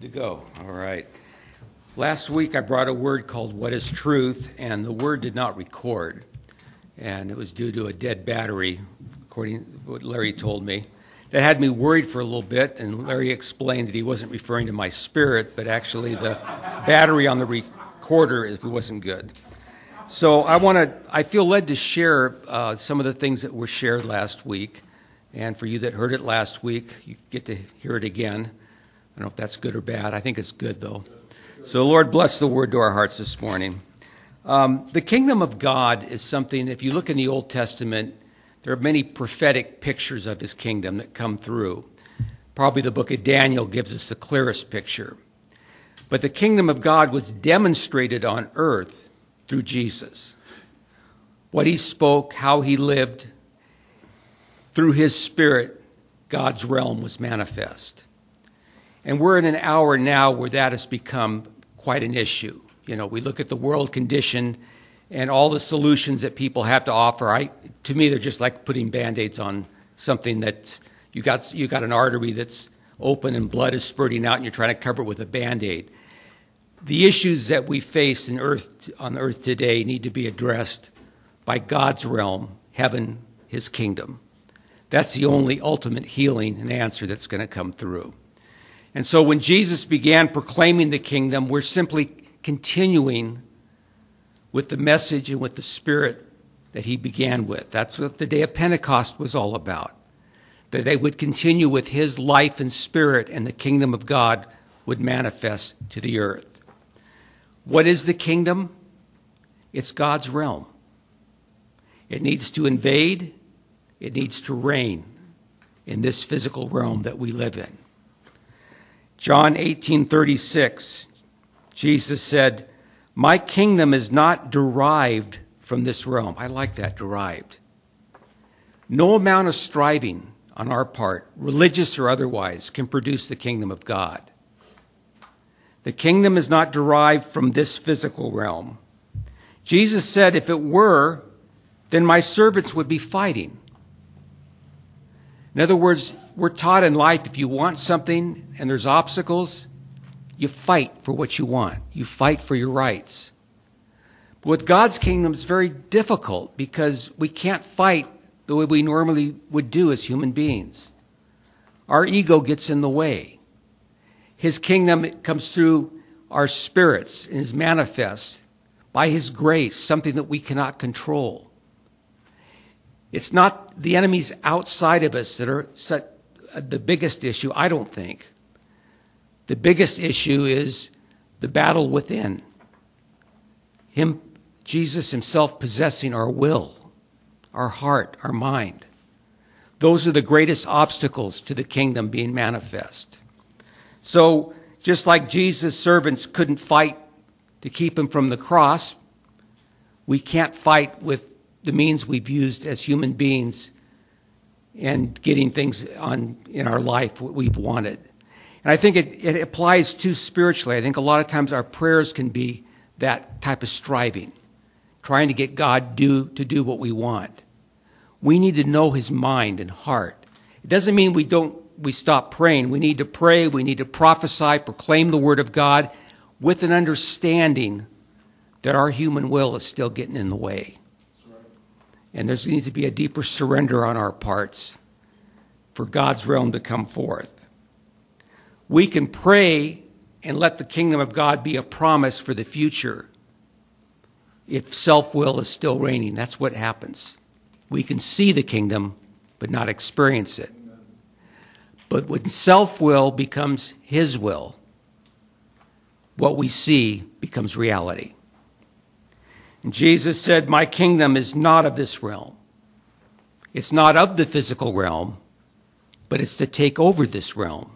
To go. All right. Last week I brought a word called "What is Truth?" and the word did not record, and it was due to a dead battery, according to what Larry told me. That had me worried for a little bit, and Larry explained that he wasn't referring to my spirit, but actually the battery on the recorder wasn't good. So I feel led to share some of the things that were shared last week, and for you that heard it last week, you get to hear it again. I don't know if that's good or bad. I think it's good, though. So, Lord, bless the word to our hearts this morning. The kingdom of God is something, if you look in the Old Testament, there are many prophetic pictures of his kingdom that come through. Probably the book of Daniel gives us the clearest picture. But the kingdom of God was demonstrated on earth through Jesus. What he spoke, how he lived, through his spirit, God's realm was manifest. And we're in an hour now where that has become quite an issue. You know, we look at the world condition and all the solutions that people have to offer. To me, they're just like putting Band-Aids on something that's, you got an artery that's open and blood is spurting out and you're trying to cover it with a Band-Aid. The issues that we face on earth today need to be addressed by God's realm, heaven, his kingdom. That's the only ultimate healing and answer that's going to come through. And so when Jesus began proclaiming the kingdom, we're simply continuing with the message and with the spirit that he began with. That's what the day of Pentecost was all about. That they would continue with his life and spirit and the kingdom of God would manifest to the earth. What is the kingdom? It's God's realm. It needs to invade. It needs to reign in this physical realm that we live in. John 18:36, Jesus said, "My kingdom is not derived from this realm." I like that, derived. No amount of striving on our part, religious or otherwise, can produce the kingdom of God. The kingdom is not derived from this physical realm. Jesus said, if it were, then my servants would be fighting. In other words, we're taught in life, if you want something and there's obstacles, you fight for what you want. You fight for your rights. But with God's kingdom, it's very difficult because we can't fight the way we normally would do as human beings. Our ego gets in the way. His kingdom comes through our spirits and is manifest by his grace, something that we cannot control. It's not the enemies outside of us that are the biggest issue, I don't think. The biggest issue is the battle within. Jesus himself possessing our will, our heart, our mind. Those are the greatest obstacles to the kingdom being manifest. So, just like Jesus' servants couldn't fight to keep him from the cross, we can't fight with the means we've used as human beings and getting things on in our life what we've wanted. And I think it applies too spiritually. I think a lot of times our prayers can be that type of striving, trying to get God to do what we want. We need to know his mind and heart. It doesn't mean we stop praying. We need to pray, we need to prophesy, proclaim the word of God with an understanding that our human will is still getting in the way. And there needs to be a deeper surrender on our parts for God's realm to come forth. We can pray and let the kingdom of God be a promise for the future if self-will is still reigning. That's what happens. We can see the kingdom but not experience it. But when self-will becomes his will, what we see becomes reality. And Jesus said, my kingdom is not of this realm. It's not of the physical realm, but it's to take over this realm.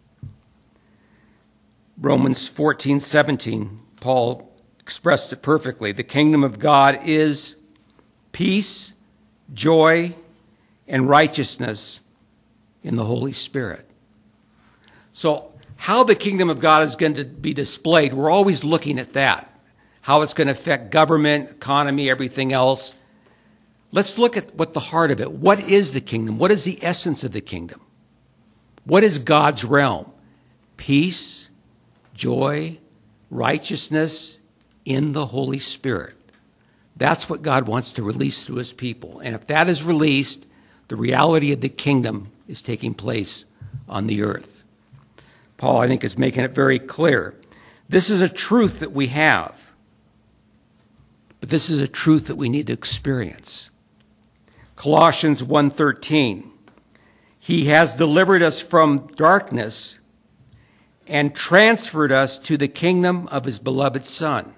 Romans 14:17, Paul expressed it perfectly. The kingdom of God is peace, joy, and righteousness in the Holy Spirit. So how the kingdom of God is going to be displayed, we're always looking at that. How it's going to affect government, economy, everything else. Let's look at what the heart of it. What is the kingdom? What is the essence of the kingdom? What is God's realm? Peace, joy, righteousness in the Holy Spirit. That's what God wants to release through his people. And if that is released, the reality of the kingdom is taking place on the earth. Paul, I think, is making it very clear. This is a truth that we have, but this is a truth that we need to experience. Colossians 1:13, he has delivered us from darkness and transferred us to the kingdom of his beloved Son.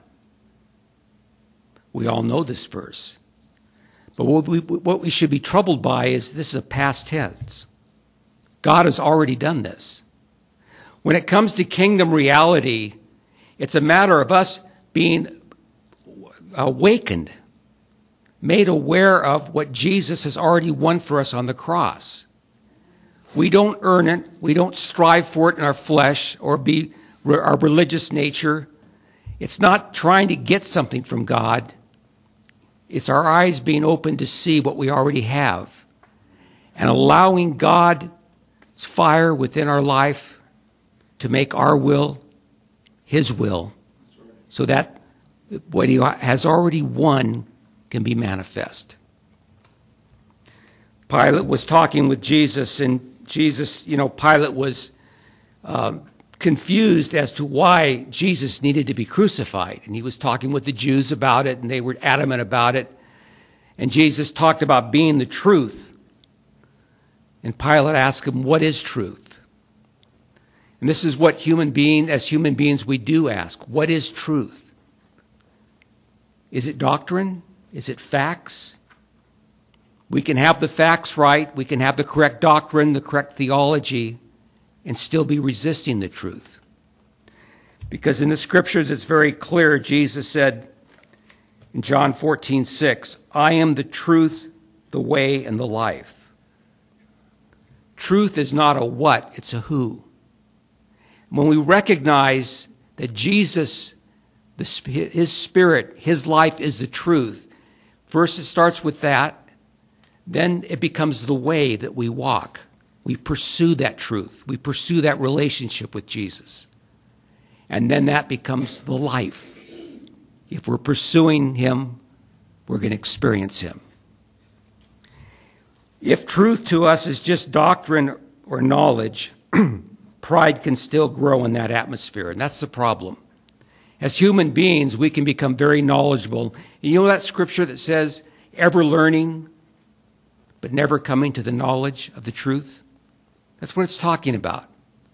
We all know this verse. But what we should be troubled by is this is a past tense. God has already done this. When it comes to kingdom reality, it's a matter of us being awakened, made aware of what Jesus has already won for us on the cross. We don't earn it. We don't strive for it in our flesh or be our religious nature. It's not trying to get something from God. It's our eyes being open to see what we already have and allowing God's fire within our life to make our will his will so that what he has already won can be manifest. Pilate was talking with Jesus, and Pilate was confused as to why Jesus needed to be crucified. And he was talking with the Jews about it, and they were adamant about it. And Jesus talked about being the truth. And Pilate asked him, what is truth? And this is what as human beings, we do ask. What is truth? Is it doctrine? Is it facts? We can have the facts right. We can have the correct doctrine, the correct theology, and still be resisting the truth. Because in the scriptures, it's very clear. Jesus said in John 14:6, I am the truth, the way, and the life. Truth is not a what, it's a who. When we recognize that Jesus, his spirit, his life is the truth, first it starts with that, then it becomes the way that we walk. We pursue that truth. We pursue that relationship with Jesus. And then that becomes the life. If we're pursuing him, we're going to experience him. If truth to us is just doctrine or knowledge, pride can still grow in that atmosphere, and that's the problem. As human beings, we can become very knowledgeable. You know that scripture that says, ever learning, but never coming to the knowledge of the truth? That's what it's talking about.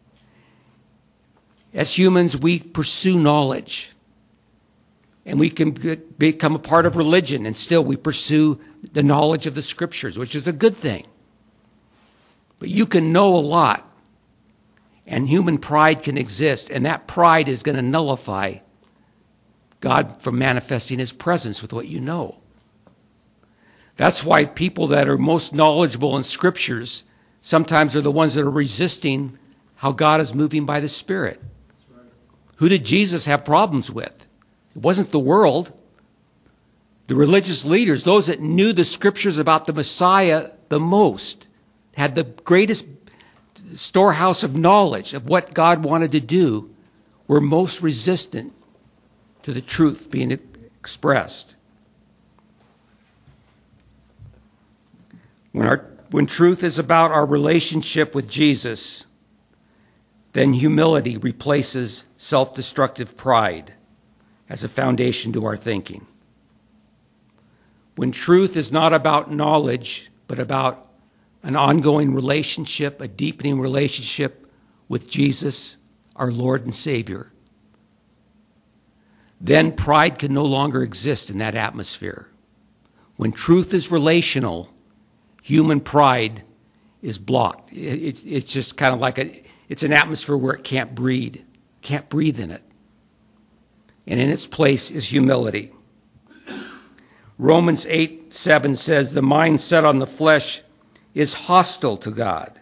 As humans, we pursue knowledge. And we can become a part of religion, and still we pursue the knowledge of the scriptures, which is a good thing. But you can know a lot, and human pride can exist, and that pride is going to nullify God from manifesting his presence with what you know. That's why people that are most knowledgeable in scriptures sometimes are the ones that are resisting how God is moving by the Spirit. Right. Who did Jesus have problems with? It wasn't the world. The religious leaders, those that knew the scriptures about the Messiah the most, had the greatest storehouse of knowledge of what God wanted to do, were most resistant to the truth being expressed. When truth is about our relationship with Jesus, then humility replaces self-destructive pride as a foundation to our thinking. When truth is not about knowledge, but about an ongoing relationship, a deepening relationship with Jesus, our Lord and Savior, then pride can no longer exist in that atmosphere. When truth is relational, human pride is blocked. It's just kind of like it's an atmosphere where it can't breathe in it. And in its place is humility. Romans 8:7 says, the mind set on the flesh is hostile to God.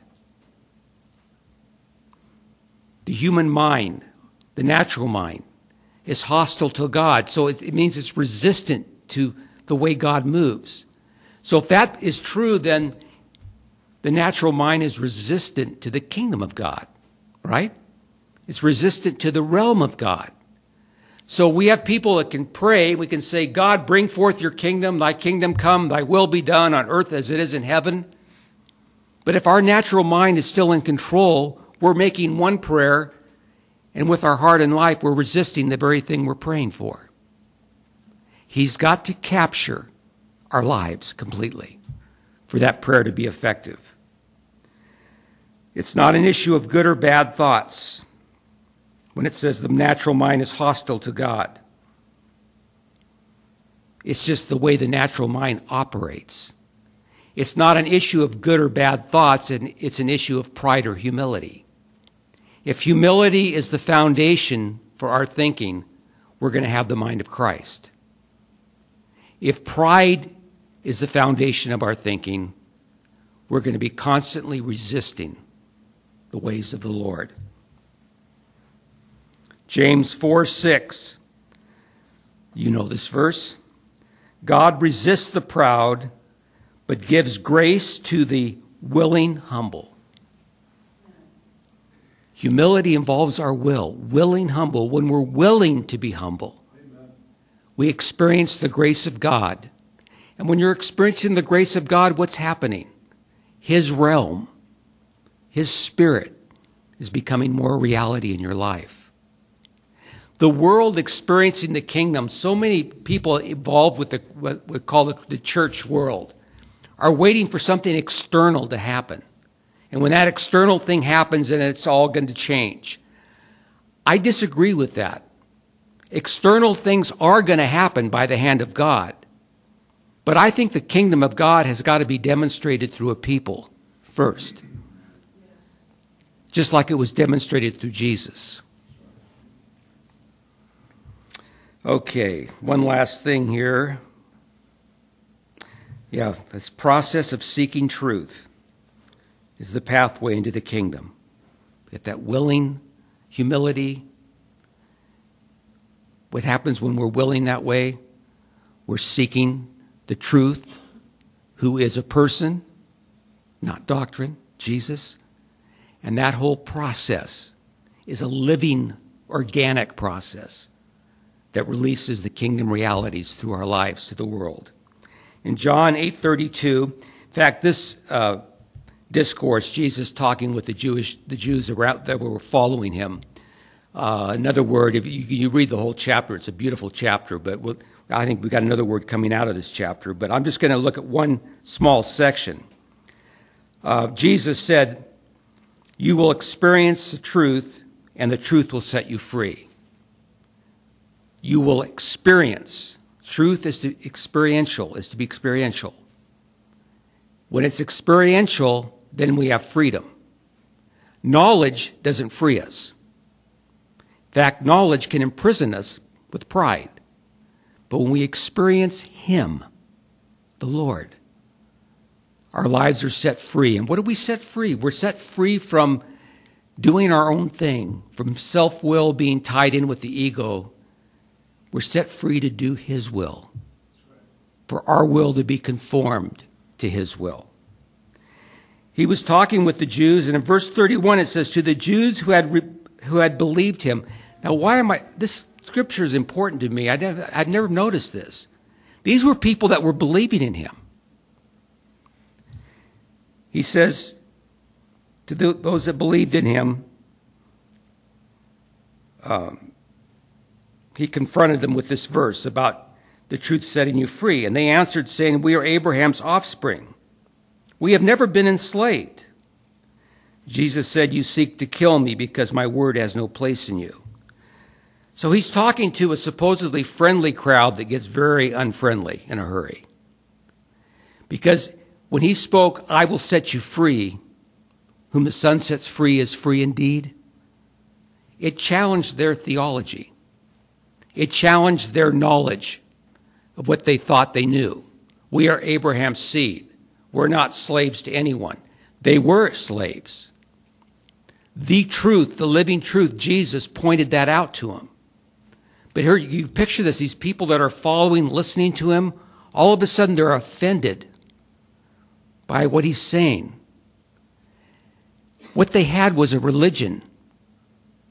The human mind, the natural mind, is hostile to God. So it means it's resistant to the way God moves. So if that is true, then the natural mind is resistant to the kingdom of God, right? It's resistant to the realm of God. So we have people that can pray. We can say, God, bring forth your kingdom. Thy kingdom come. Thy will be done on earth as it is in heaven. But if our natural mind is still in control, we're making one prayer, and with our heart and life, we're resisting the very thing we're praying for. He's got to capture our lives completely for that prayer to be effective. It's not an issue of good or bad thoughts when it says the natural mind is hostile to God. It's just the way the natural mind operates. It's not an issue of good or bad thoughts, and it's an issue of pride or humility. If humility is the foundation for our thinking, we're going to have the mind of Christ. If pride is the foundation of our thinking, we're going to be constantly resisting the ways of the Lord. James 4:6, you know this verse. God resists the proud, but gives grace to the willing humble. Humility involves our will, willing humble. When we're willing to be humble, we experience the grace of God. And when you're experiencing the grace of God, what's happening? His realm, His Spirit is becoming more reality in your life. The world experiencing the kingdom, so many people involved with what we call the church world are waiting for something external to happen. And when that external thing happens, then it's all going to change. I disagree with that. External things are going to happen by the hand of God. But I think the kingdom of God has got to be demonstrated through a people first. Just like it was demonstrated through Jesus. Okay, one last thing here. Yeah, this process of seeking truth is the pathway into the kingdom. Get that willing humility. What happens when we're willing that way? We're seeking the truth, who is a person, not doctrine, Jesus. And that whole process is a living, organic process that releases the kingdom realities through our lives to the world. In John 8:32, in fact, this discourse, Jesus talking with the Jews around that were following him. Another word, if you read the whole chapter, it's a beautiful chapter, but I think we got another word coming out of this chapter. But I'm just going to look at one small section. Jesus said, "You will experience the truth, and the truth will set you free." You will experience. Truth is to be experiential. When it's experiential, then we have freedom. Knowledge doesn't free us. In fact, knowledge can imprison us with pride. But when we experience Him, the Lord, our lives are set free. And what are we set free? We're set free from doing our own thing, from self-will being tied in with the ego. We're set free to do His will, for our will to be conformed to His will. He was talking with the Jews, and in verse 31 it says, to the Jews who had believed Him. Now, this scripture is important to me. I'd never noticed this. These were people that were believing in Him. He says to those that believed in Him, He confronted them with this verse about the truth setting you free. And they answered, saying, we are Abraham's offspring. We have never been enslaved. Jesus said, you seek to kill me because my word has no place in you. So he's talking to a supposedly friendly crowd that gets very unfriendly in a hurry. Because when he spoke, I will set you free, whom the Son sets free is free indeed, it challenged their theology. It challenged their knowledge of what they thought they knew. We are Abraham's seed. We're not slaves to anyone. They were slaves. The truth, the living truth, Jesus pointed that out to them. But here, you picture this, these people that are following, listening to him, all of a sudden they're offended by what he's saying. What they had was a religion.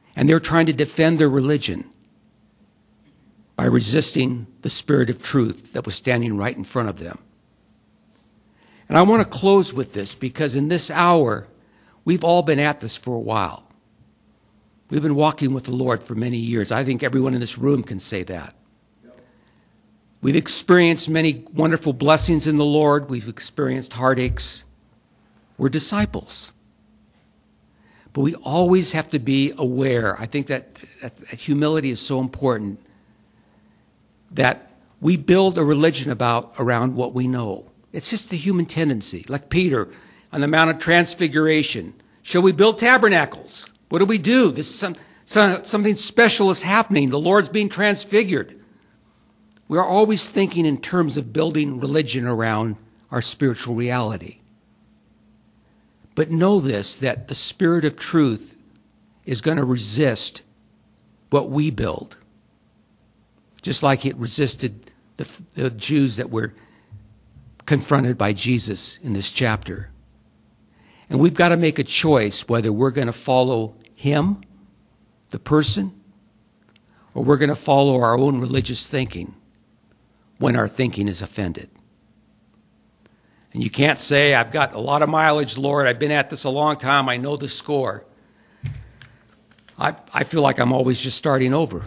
And they're trying to defend their religion by resisting the Spirit of truth that was standing right in front of them. And I want to close with this because in this hour, we've all been at this for a while. We've been walking with the Lord for many years. I think everyone in this room can say that. We've experienced many wonderful blessings in the Lord. We've experienced heartaches. We're disciples. But we always have to be aware. I think that humility is so important, that we build a religion around what we know. It's just the human tendency. Like Peter on the Mount of Transfiguration. Shall we build tabernacles? What do we do? Something special is happening. The Lord's being transfigured. We are always thinking in terms of building religion around our spiritual reality. But know this, that the Spirit of truth is going to resist what we build. Just like it resisted the Jews that were confronted by Jesus in this chapter. And we've got to make a choice whether we're going to follow him, the person, or we're going to follow our own religious thinking when our thinking is offended. And you can't say, I've got a lot of mileage, Lord. I've been at this a long time. I know the score. I feel like I'm always just starting over.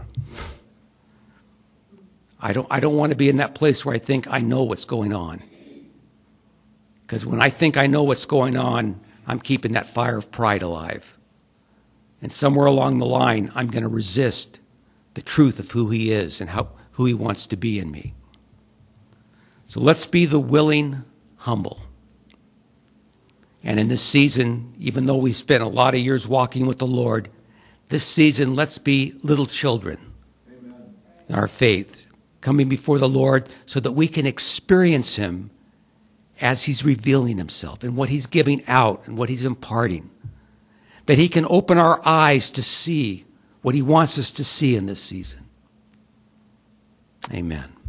I don't want to be in that place where I think I know what's going on. Because when I think I know what's going on, I'm keeping that fire of pride alive. And somewhere along the line, I'm going to resist the truth of who he is and who he wants to be in me. So let's be the willing humble. And in this season, even though we spent a lot of years walking with the Lord, this season, let's be little children. Amen. In our faith, coming before the Lord so that we can experience him as he's revealing himself and what he's giving out and what he's imparting. That he can open our eyes to see what he wants us to see in this season. Amen.